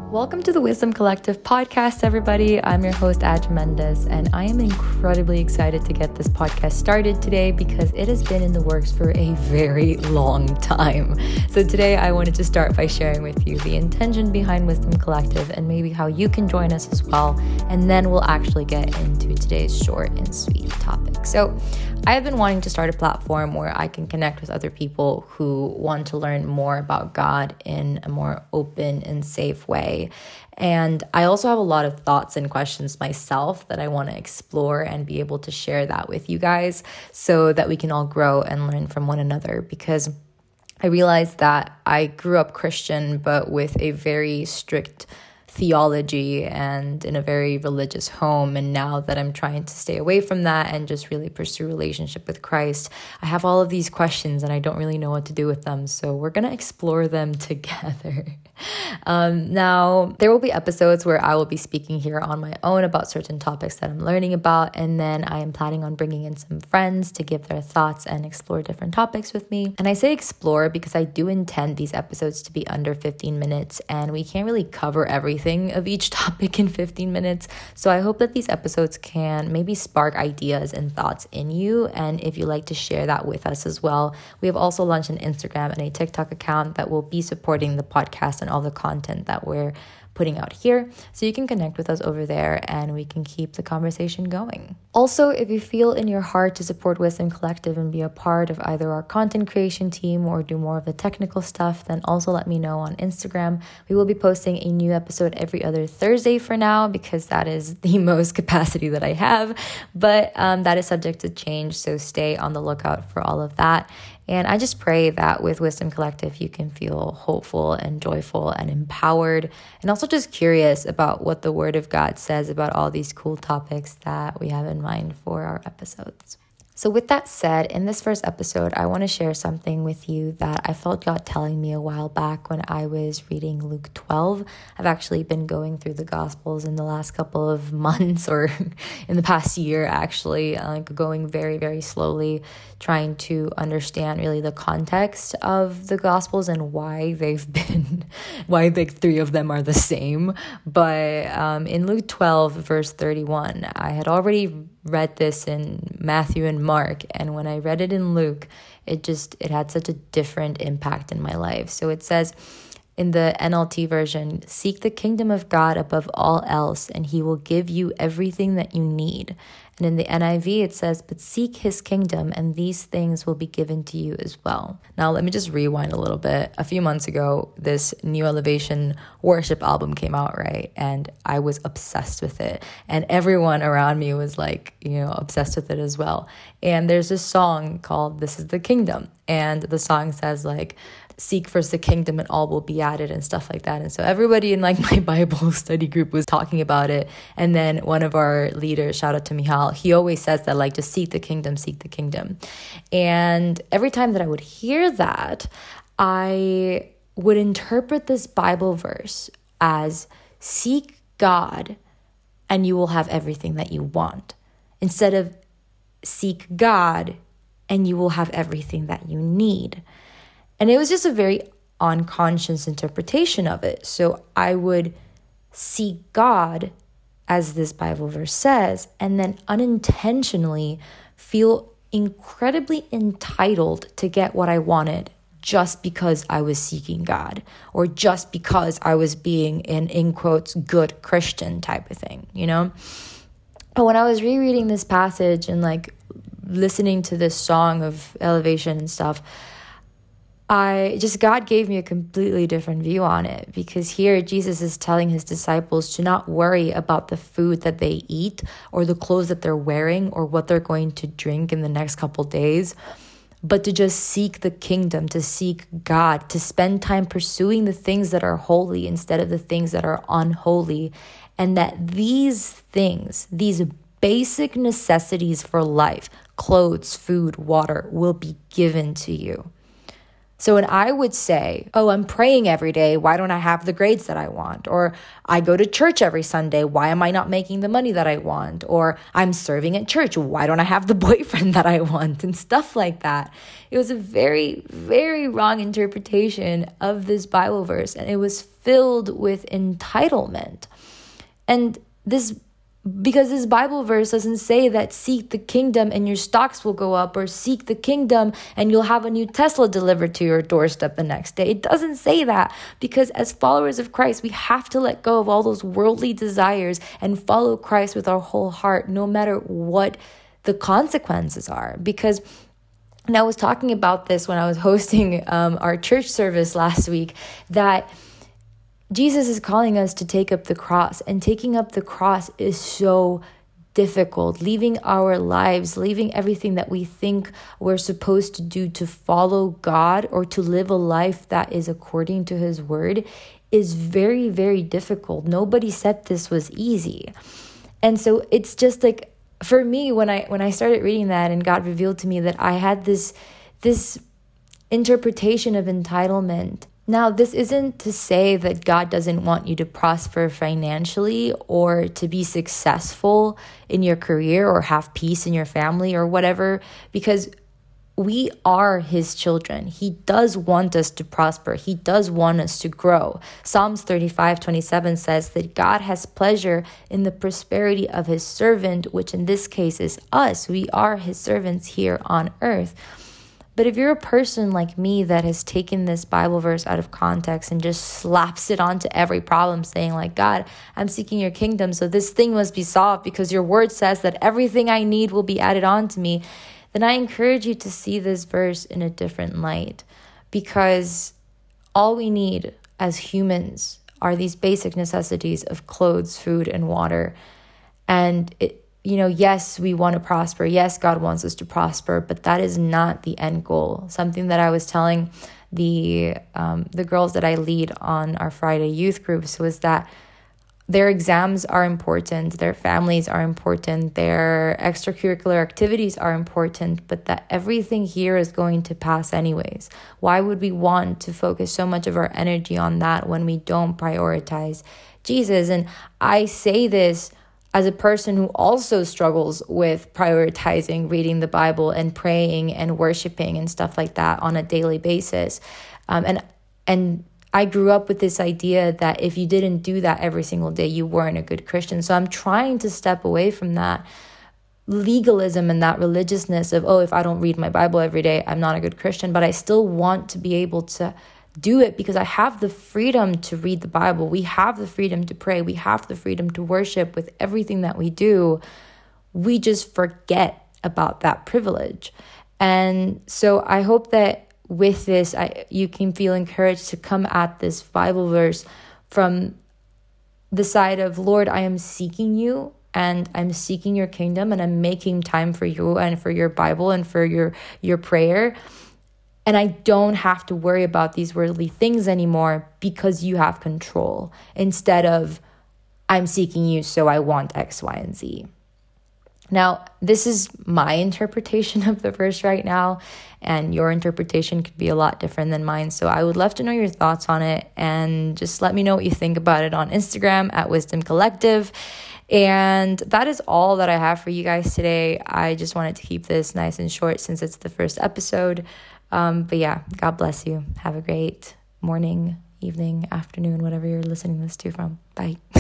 Welcome to the Wisdom Collective podcast, everybody. I'm your host, Adja Mendes, and I am incredibly excited to get this podcast started today because it has been in the works for a very long time. So today I wanted to start by sharing with you the intention behind Wisdom Collective and maybe how you can join us as well. And then we'll actually get into today's short and sweet topic. So I have been wanting to start a platform where I can connect with other people who want to learn more about God in a more open and safe way. And I also have a lot of thoughts and questions myself that I want to explore and be able to share that with you guys so that we can all grow and learn from one another, because I realized that I grew up Christian, but with a very strict theology and in a very religious home. And now that I'm trying to stay away from that and just really pursue relationship with Christ, I have all of these questions and I don't really know what to do with them. So we're going to explore them together. Now, there will be episodes where I will be speaking here on my own about certain topics that I'm learning about. And then I am planning on bringing in some friends to give their thoughts and explore different topics with me. And I say explore because I do intend these episodes to be under 15 minutes and we can't really cover everything of each topic in 15 minutes. So I hope that these episodes can maybe spark ideas and thoughts in you. And if you like to share that with us as well, we have also launched an Instagram and a TikTok account that will be supporting the podcast and all the content that we're putting out here. So you can connect with us over there and we can keep the conversation going. Also, if you feel in your heart to support Wisdom Collective and be a part of either our content creation team or do more of the technical stuff, then also let me know on Instagram. We will be posting a new episode every other Thursday for now because that is the most capacity that I have, but that is subject to change. So stay on the lookout for all of that. And I just pray that with Wisdom Collective, you can feel hopeful and joyful and empowered and also just curious about what the Word of God says about all these cool topics that we have in mind for our episodes. So with that said, in this first episode, I want to share something with you that I felt God telling me a while back when I was reading Luke 12. I've actually been going through the Gospels in the last couple of months or in the past year, actually, going very, very slowly, trying to understand really the context of the Gospels and why the three of them are the same. But in Luke 12, verse 31, I had already read this in Matthew and Mark, and when I read it in Luke, it had such a different impact in my life. So it says in the NLT version, "Seek the kingdom of God above all else, and he will give you everything that you need." And in the NIV, it says, "But seek his kingdom, and these things will be given to you as well." Now, let me just rewind a little bit. A few months ago, this New Elevation worship album came out, right? And I was obsessed with it. And everyone around me was like, obsessed with it as well. And there's this song called "This is the Kingdom." And the song says like, "Seek first the kingdom and all will be added," and stuff like that. And so everybody in like my Bible study group was talking about it. And then one of our leaders, shout out to Mihal, he always says that like, just seek the kingdom, seek the kingdom. And every time that I would hear that, I would interpret this Bible verse as seek God and you will have everything that you want, instead of seek God and you will have everything that you need. And it was just a very unconscious interpretation of it. So I would seek God, as this Bible verse says, and then unintentionally feel incredibly entitled to get what I wanted just because I was seeking God, or just because I was being an, in quotes, good Christian type of thing, But when I was rereading this passage and like listening to this song of elevation and stuff, God gave me a completely different view on it, because here Jesus is telling his disciples to not worry about the food that they eat or the clothes that they're wearing or what they're going to drink in the next couple days, but to just seek the kingdom, to seek God, to spend time pursuing the things that are holy instead of the things that are unholy, and that these things, these basic necessities for life, clothes, food, water, will be given to you. So when I would say, oh, I'm praying every day, why don't I have the grades that I want? Or I go to church every Sunday, why am I not making the money that I want? Or I'm serving at church, why don't I have the boyfriend that I want? And stuff like that. It was a very, very wrong interpretation of this Bible verse, and it was filled with entitlement. And because this Bible verse doesn't say that seek the kingdom and your stocks will go up, or seek the kingdom and you'll have a new Tesla delivered to your doorstep the next day. It doesn't say that, because as followers of Christ, we have to let go of all those worldly desires and follow Christ with our whole heart, no matter what the consequences are. Because, and I was talking about this when I was hosting our church service last week, that Jesus is calling us to take up the cross, and taking up the cross is so difficult. Leaving our lives, leaving everything that we think we're supposed to do to follow God or to live a life that is according to His word is very, very difficult. Nobody said this was easy. And so it's just like, for me, when I started reading that and God revealed to me that I had this interpretation of entitlement. Now, this isn't to say that God doesn't want you to prosper financially or to be successful in your career or have peace in your family or whatever, because we are His children. He does want us to prosper. He does want us to grow. Psalms 35:27 says that God has pleasure in the prosperity of His servant, which in this case is us. We are His servants here on earth. But if you're a person like me that has taken this Bible verse out of context and just slaps it onto every problem, saying like, God, I'm seeking your kingdom, so this thing must be solved because your word says that everything I need will be added on to me, then I encourage you to see this verse in a different light, because all we need as humans are these basic necessities of clothes, food, and water. And yes, we want to prosper. Yes, God wants us to prosper, but that is not the end goal. Something that I was telling the girls that I lead on our Friday youth groups was that their exams are important, their families are important, their extracurricular activities are important, but that everything here is going to pass anyways. Why would we want to focus so much of our energy on that when we don't prioritize Jesus? And I say this as a person who also struggles with prioritizing reading the Bible and praying and worshiping and stuff like that on a daily basis. And I grew up with this idea that if you didn't do that every single day, you weren't a good Christian. So I'm trying to step away from that legalism and that religiousness of, if I don't read my Bible every day, I'm not a good Christian. But I still want to be able to do it because I have the freedom to read the Bible. We have the freedom to pray. We have the freedom to worship with everything that we do. We just forget about that privilege. And so I hope that with this, you can feel encouraged to come at this Bible verse from the side of, Lord, I am seeking you and I'm seeking your kingdom and I'm making time for you and for your Bible and for your prayer. And I don't have to worry about these worldly things anymore because you have control, instead of I'm seeking you, so I want X, Y, and Z. Now, this is my interpretation of the verse right now, and your interpretation could be a lot different than mine. So I would love to know your thoughts on it, and just let me know what you think about it on Instagram at Wisdom Collective. And that is all that I have for you guys today. I just wanted to keep this nice and short since it's the first episode. But yeah, God bless you. Have a great morning, evening, afternoon, whatever you're listening this to from. Bye.